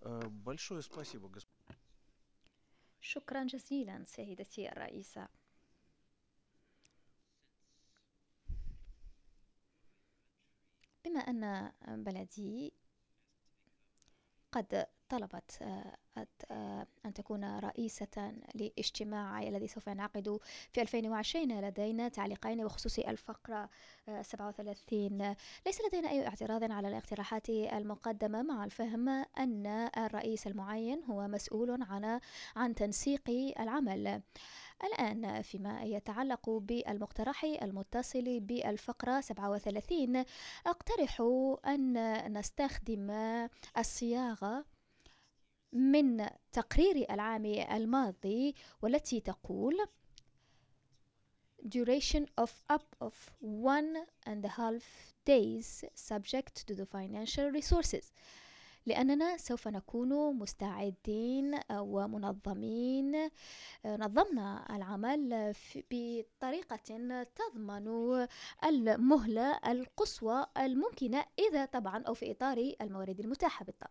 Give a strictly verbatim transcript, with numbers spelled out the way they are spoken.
Э, Большое спасибо, господин. شكرا جزيلا سيدتي الرئيسة. بما أن بلدي قد طلبت آه، آه، أن تكون رئيسة لاجتماع الذي سوف ينعقد في ألفين وعشرين، لدينا تعليقين بخصوص الفقرة آه، سبعة وثلاثين. ليس لدينا أي اعتراض على الاقتراحات المقدمة، مع الفهم أن الرئيس المعين هو مسؤول عن عن تنسيق العمل. الآن فيما يتعلق بالمقترح المتصل بالفقرة سبعة وثلاثين، أقترح أن نستخدم الصياغة من تقرير العام الماضي، والتي تقول duration of up of one and a half days subject to the financial resources، لأننا سوف نكون مستعدين ومنظمين. نظمنا العمل بطريقة تضمن المهلة القصوى الممكنة، إذا طبعا أو في إطار الموارد المتاحة بالطبع.